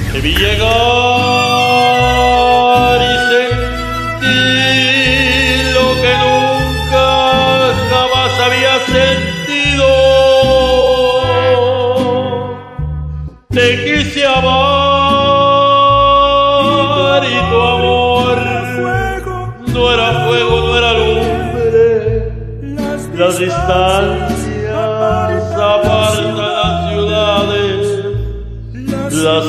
Te vi llegar y sentí lo que nunca jamás había sentido. Te quise amar y tu amor no era fuego, no era lumbre. Las distancias